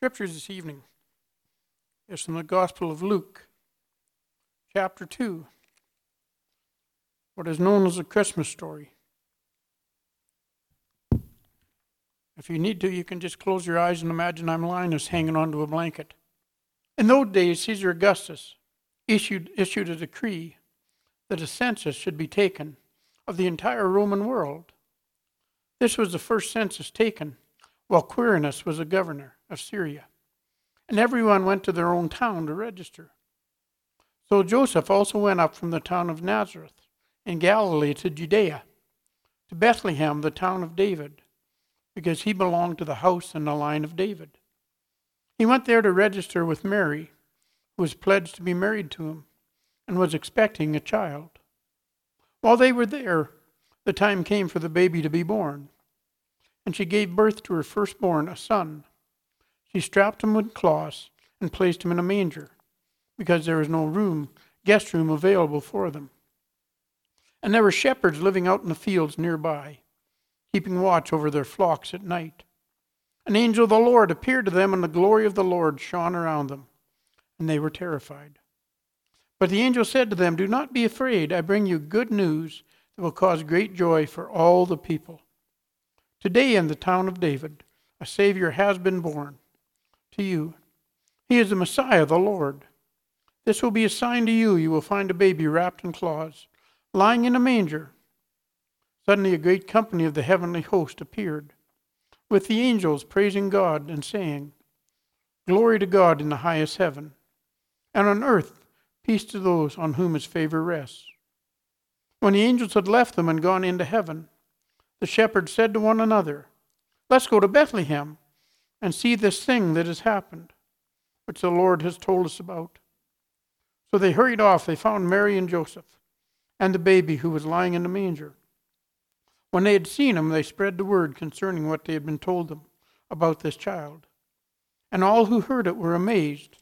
Scriptures this evening is from the Gospel of Luke, chapter 2, what is known as the Christmas story. If you need to, you can just close your eyes and imagine I'm Linus hanging onto a blanket. In those days, Caesar Augustus issued a decree that a census should be taken of the entire Roman world. This was the first census taken while Quirinius was the governor of Syria, and everyone went to their own town to register. So Joseph also went up from the town of Nazareth in Galilee to Judea, to Bethlehem, the town of David, because he belonged to the house and the line of David. He went there to register with Mary, who was pledged to be married to him and was expecting a child. While they were there, the time came for the baby to be born, and she gave birth to her firstborn, a son. She strapped him with cloths and placed him in a manger, because there was no guest room available for them. And there were shepherds living out in the fields nearby, keeping watch over their flocks at night. An angel of the Lord appeared to them, and the glory of the Lord shone around them, and they were terrified. But the angel said to them, "Do not be afraid. I bring you good news that will cause great joy for all the people. Today in the town of David, a Savior has been born to you. He is the Messiah, the Lord. This will be a sign to you. You will find a baby wrapped in cloths, lying in a manger." Suddenly a great company of the heavenly host appeared, with the angels praising God and saying, "Glory to God in the highest heaven, and on earth peace to those on whom his favor rests." When the angels had left them and gone into heaven, the shepherds said to one another, "Let's go to Bethlehem and see this thing that has happened, which the Lord has told us about." So they hurried off. They found Mary and Joseph and the baby who was lying in the manger. When they had seen him, they spread the word concerning what they had been told them about this child. And all who heard it were amazed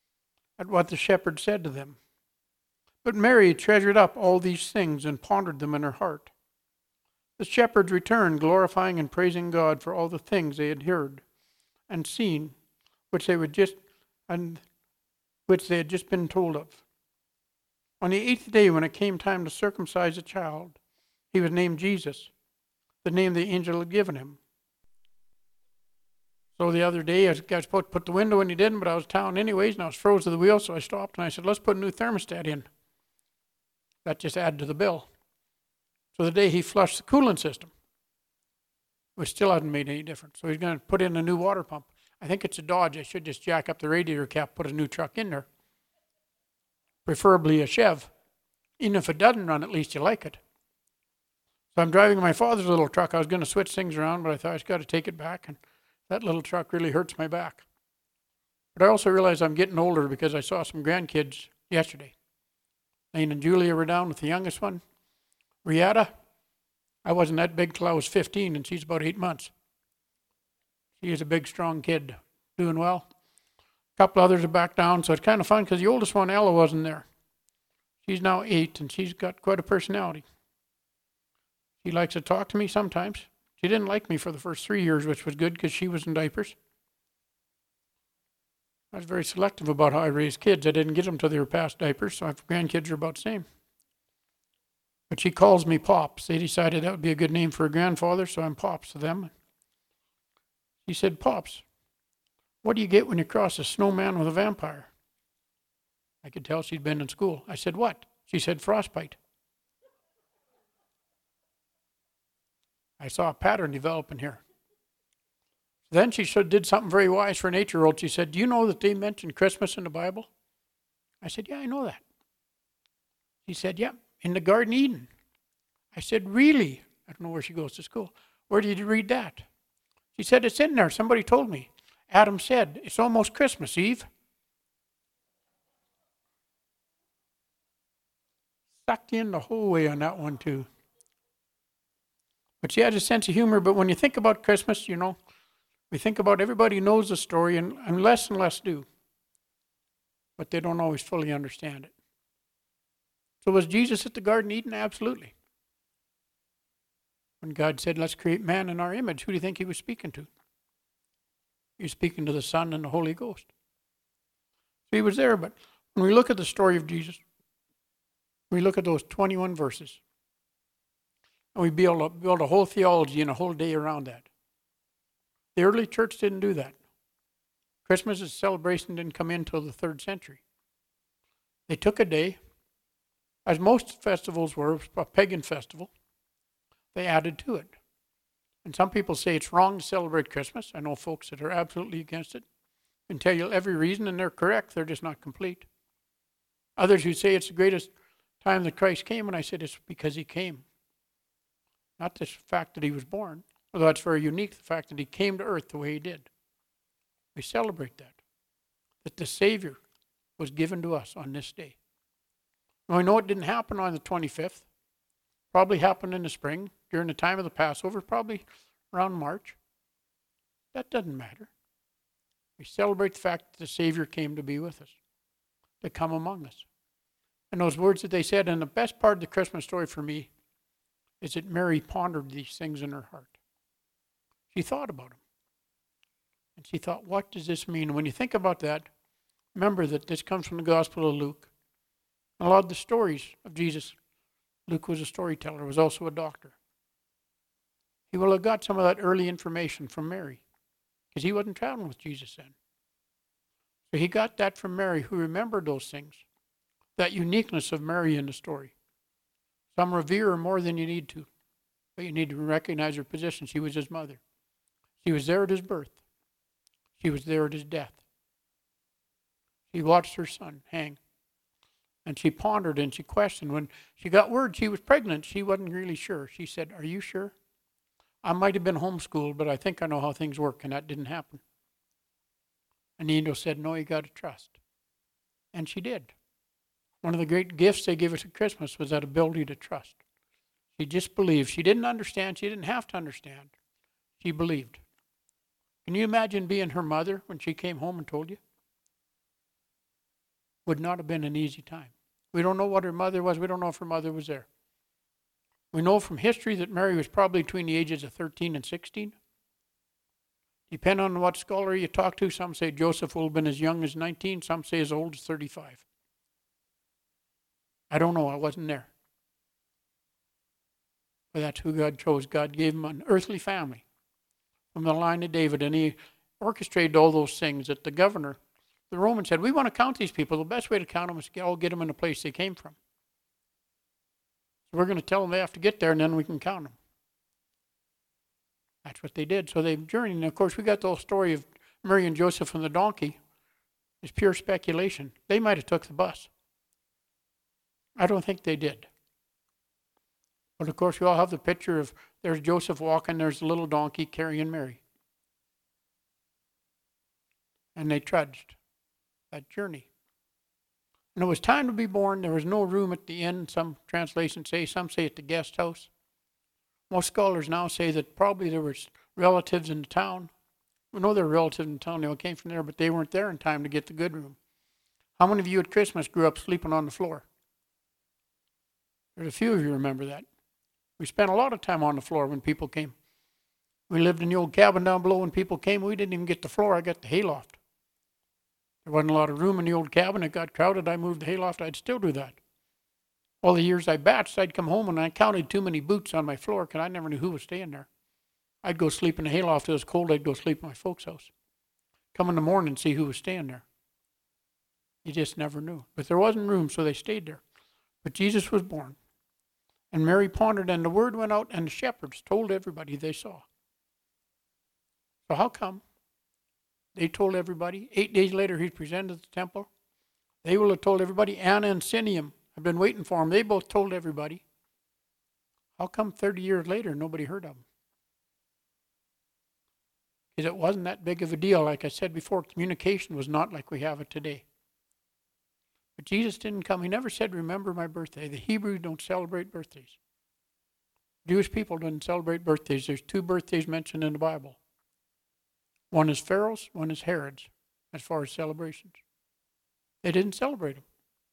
at what the shepherds said to them. But Mary treasured up all these things and pondered them in her heart. The shepherds returned, glorifying and praising God for all the things they had heard and seen, which they had just been told of. On the 8th day, when it came time to circumcise the child, he was named Jesus, the name the angel had given him. So the other day, I was supposed to put the window in, he didn't, but I was in town anyways, and I was froze to the wheel, so I stopped and I said, "Let's put a new thermostat in." That just added to the bill. So the day he flushed the coolant system, which still hasn't made any difference. So he's going to put in a new water pump. I think it's a Dodge. I should just jack up the radiator cap, put a new truck in there. Preferably a Chev. Even if it doesn't run, at least you like it. So I'm driving my father's little truck. I was going to switch things around, but I thought I just got to take it back, and that little truck really hurts my back. But I also realized I'm getting older because I saw some grandkids yesterday. Lane and Julia were down with the youngest one. Riata, I wasn't that big till I was 15, and she's about 8 months. She is a big, strong kid, doing well. A couple others are back down, so it's kind of fun because the oldest one, Ella, wasn't there. She's now 8, and she's got quite a personality. She likes to talk to me sometimes. She didn't like me for the first 3 years, which was good because she was in diapers. I was very selective about how I raised kids. I didn't get them till they were past diapers, so my grandkids are about the same. But she calls me Pops. They decided that would be a good name for a grandfather, so I'm Pops to them. She said, "Pops, what do you get when you cross a snowman with a vampire?" I could tell she'd been in school. I said, "What?" She said, "Frostbite." I saw a pattern developing here. Then she did something very wise for an 8-year-old. She said, "Do you know that they mention Christmas in the Bible?" I said, "Yeah, I know that." She said, "Yeah, in the Garden of Eden." I said, "Really?" I don't know where she goes to school. "Where did you read that?" She said, "It's in there. Somebody told me. Adam said, it's almost Christmas Eve." Sucked in the whole way on that one, too. But she has a sense of humor. But when you think about Christmas, we think about everybody knows the story, and less do. But they don't always fully understand it. So was Jesus at the Garden of Eden? Absolutely. When God said, "Let's create man in our image," who do you think he was speaking to? He was speaking to the Son and the Holy Ghost. So he was there, but when we look at the story of Jesus, we look at those 21 verses, and we build a whole theology and a whole day around that. The early church didn't do that. Christmas' celebration didn't come in until the 3rd century. They took a day, as most festivals were, a pagan festival, they added to it. And some people say it's wrong to celebrate Christmas. I know folks that are absolutely against it and tell you every reason, and they're correct. They're just not complete. Others who say it's the greatest time that Christ came, and I said it's because he came. Not the fact that he was born, although that's very unique, the fact that he came to earth the way he did. We celebrate that the Savior was given to us on this day. Now, I know it didn't happen on the 25th. Probably happened in the spring, during the time of the Passover, probably around March. That doesn't matter. We celebrate the fact that the Savior came to be with us, to come among us. And those words that they said, and the best part of the Christmas story for me is that Mary pondered these things in her heart. She thought about them. And she thought, what does this mean? And when you think about that, remember that this comes from the Gospel of Luke. A lot of the stories of Jesus, Luke was a storyteller, was also a doctor. He will have got some of that early information from Mary, because he wasn't traveling with Jesus then. So he got that from Mary, who remembered those things, that uniqueness of Mary in the story. Some revere her more than you need to, but you need to recognize her position. She was his mother. She was there at his birth. She was there at his death. She watched her son hang. And she pondered and she questioned. When she got word she was pregnant, she wasn't really sure. She said, "Are you sure? I might have been homeschooled, but I think I know how things work," and that didn't happen. And the angel said, "No, you got to trust." And she did. One of the great gifts they gave us at Christmas was that ability to trust. She just believed. She didn't understand. She didn't have to understand. She believed. Can you imagine being her mother when she came home and told you? Would not have been an easy time. We don't know what her mother was. We don't know if her mother was there. We know from history that Mary was probably between the ages of 13 and 16. Depending on what scholar you talk to, some say Joseph will have been as young as 19, some say as old as 35. I don't know, I wasn't there. But that's who God chose. God gave him an earthly family from the line of David, and he orchestrated all those things that the governor, the Roman, said, "We want to count these people. The best way to count them is to all get them in the place they came from. So we're going to tell them they have to get there, and then we can count them." That's what they did. So they journeyed. And of course, we got the whole story of Mary and Joseph and the donkey. It's pure speculation. They might have took the bus. I don't think they did. But of course, we all have the picture of there's Joseph walking, there's the little donkey carrying Mary. And they trudged that journey. And it was time to be born. There was no room at the inn, some translations say. Some say at the guest house. Most scholars now say that probably there were relatives in the town. We know there were relatives in the town. They all came from there, but they weren't there in time to get the good room. How many of you at Christmas grew up sleeping on the floor? There's a few of you remember that. We spent a lot of time on the floor when people came. We lived in the old cabin down below. When people came, we didn't even get the floor. I got the hayloft. There wasn't a lot of room in the old cabin. It got crowded. I moved the hayloft. I'd still do that. All the years I batched, I'd come home and I counted too many boots on my floor because I never knew who was staying there. I'd go sleep in the hayloft. If it was cold, I'd go sleep in my folks' house. Come in the morning and see who was staying there. You just never knew. But there wasn't room, so they stayed there. But Jesus was born. And Mary pondered, and the word went out, and the shepherds told everybody they saw. So how come they told everybody? 8 days later, he presented at the temple. They will have told everybody. Anna and Simeon have been waiting for him. They both told everybody. How come 30 years later, nobody heard of him? Because it wasn't that big of a deal. Like I said before, communication was not like we have it today. But Jesus didn't come. He never said, "Remember my birthday." The Hebrews don't celebrate birthdays. Jewish people don't celebrate birthdays. There's 2 birthdays mentioned in the Bible. One is Pharaoh's, one is Herod's, as far as celebrations. They didn't celebrate them.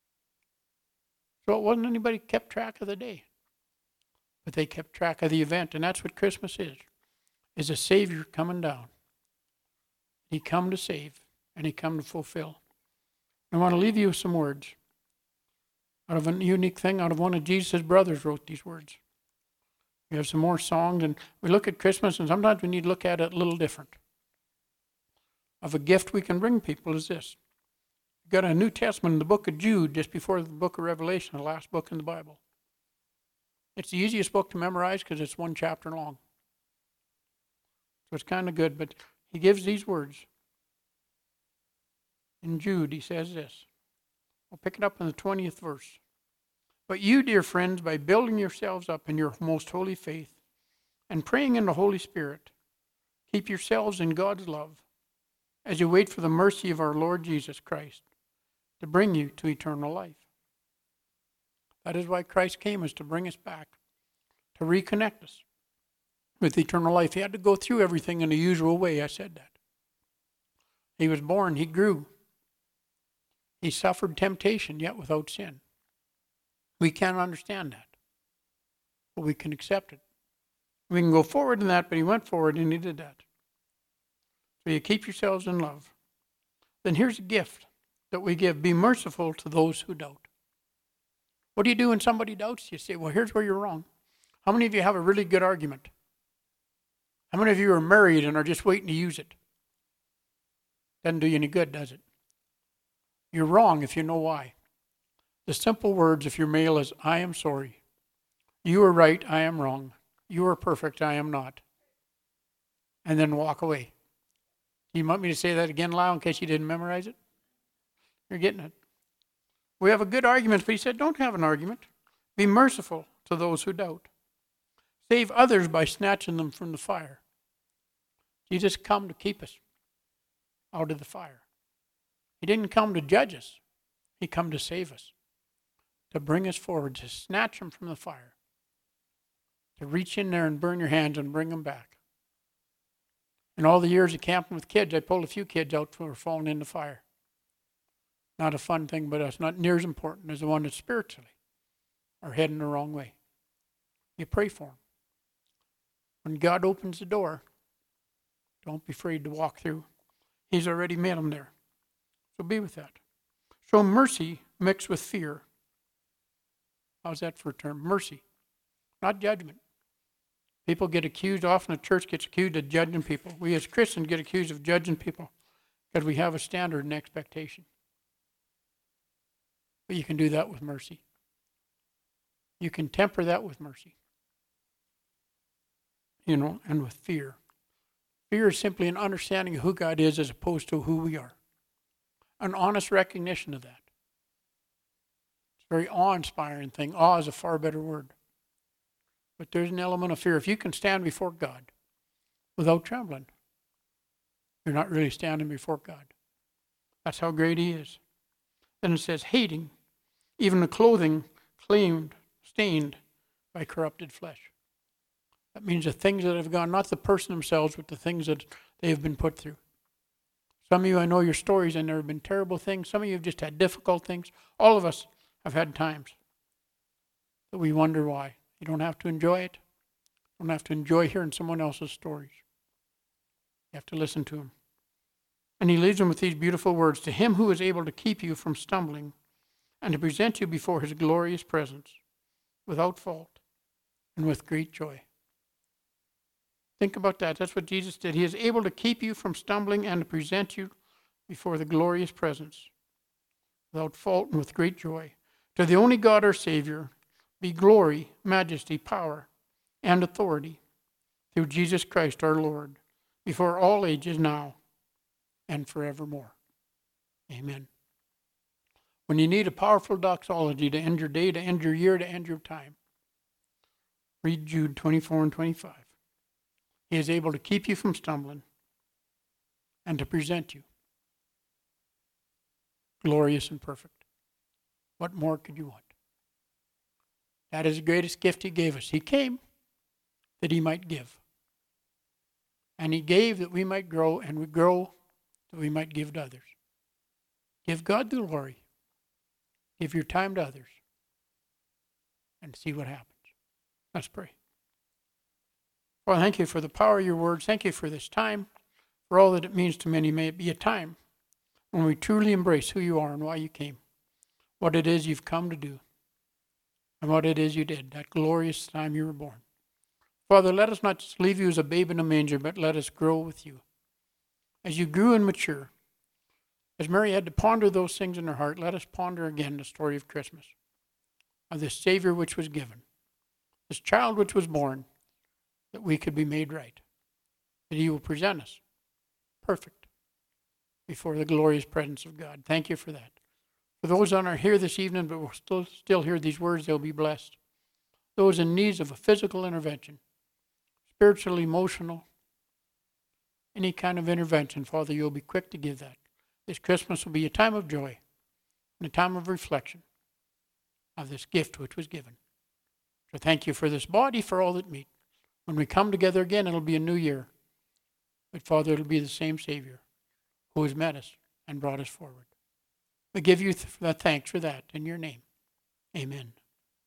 So it wasn't anybody kept track of the day. But they kept track of the event, and that's what Christmas is a Savior coming down. He come to save, and he come to fulfill. I want to leave you with some words. Out of a unique thing, out of one of Jesus' brothers wrote these words. We have some more songs, and we look at Christmas, and sometimes we need to look at it a little different. Of a gift we can bring people is this. We've got a New Testament in the book of Jude, just before the book of Revelation, the last book in the Bible. It's the easiest book to memorize because it's one chapter long. So it's kind of good, but he gives these words. In Jude, he says this. We'll pick it up in the 20th verse. But you, dear friends, by building yourselves up in your most holy faith and praying in the Holy Spirit, keep yourselves in God's love as you wait for the mercy of our Lord Jesus Christ to bring you to eternal life. That is why Christ came, is to bring us back, to reconnect us with eternal life. He had to go through everything in the usual way. I said that. He was born, he grew. He suffered temptation, yet without sin. We can't understand that, but we can accept it. We can go forward in that, but he went forward and he did that. So you keep yourselves in love. Then here's a gift that we give. Be merciful to those who doubt. What do you do when somebody doubts? You say, well, here's where you're wrong. How many of you have a really good argument? How many of you are married and are just waiting to use it? Doesn't do you any good, does it? You're wrong if you know why. The simple words, if you're male, is, I am sorry. You are right, I am wrong. You are perfect, I am not. And then walk away. You want me to say that again loud in case you didn't memorize it? You're getting it. We have a good argument, but he said, don't have an argument. Be merciful to those who doubt. Save others by snatching them from the fire. Jesus come to keep us out of the fire. He didn't come to judge us. He come to save us, to bring us forward, to snatch them from the fire, to reach in there and burn your hands and bring them back. In all the years of camping with kids, I pulled a few kids out who were falling in the fire. Not a fun thing, but it's not near as important as the one that spiritually are heading the wrong way. You pray for them. When God opens the door, don't be afraid to walk through. He's already made them there. So be with that. Show mercy mixed with fear. How's that for a term? Mercy, not judgment. People get accused, often the church gets accused of judging people. We as Christians get accused of judging people because we have a standard and expectation. But you can do that with mercy. You can temper that with mercy. And with fear. Fear is simply an understanding of who God is as opposed to who we are. An honest recognition of that. It's a very awe-inspiring thing. Awe is a far better word. But there's an element of fear. If you can stand before God without trembling, you're not really standing before God. That's how great he is. Then it says, hating even the clothing stained by corrupted flesh. That means the things that have gone, not the person themselves, but the things that they have been put through. Some of you, I know your stories, and there have been terrible things. Some of you have just had difficult things. All of us have had times that we wonder why. You don't have to enjoy it. You don't have to enjoy hearing someone else's stories. You have to listen to them. And he leaves them with these beautiful words. To him who is able to keep you from stumbling and to present you before his glorious presence without fault and with great joy. Think about that. That's what Jesus did. He is able to keep you from stumbling and to present you before the glorious presence without fault and with great joy. To the only God our Savior be glory, majesty, power, and authority through Jesus Christ our Lord, before all ages now and forevermore. Amen. When you need a powerful doxology to end your day, to end your year, to end your time, read Jude 24 and 25. He is able to keep you from stumbling and to present you glorious and perfect. What more could you want? That is the greatest gift he gave us. He came that he might give. And he gave that we might grow, and we grow that we might give to others. Give God the glory. Give your time to others. And see what happens. Let's pray. Well, thank you for the power of your words. Thank you for this time, For all that it means to many, may it be a time when we truly embrace who you are and why you came, what it is you've come to do, and what it is you did, that glorious time you were born. Father, let us not just leave you as a babe in a manger, but let us grow with you. As you grew and mature, as Mary had to ponder those things in her heart, let us ponder again the story of Christmas, of this Savior which was given, this child which was born, that we could be made right, that he will present us perfect before the glorious presence of God. Thank you for that. For those that are here this evening but will still hear these words, they'll be blessed. Those in need of a physical intervention, spiritual, emotional, any kind of intervention, Father, you'll be quick to give that. This Christmas will be a time of joy and a time of reflection of this gift which was given. So thank you for this body, for all that meet. When we come together again, it'll be a new year. But Father, it'll be the same Savior who has met us and brought us forward. We give you the thanks for that in your name. Amen.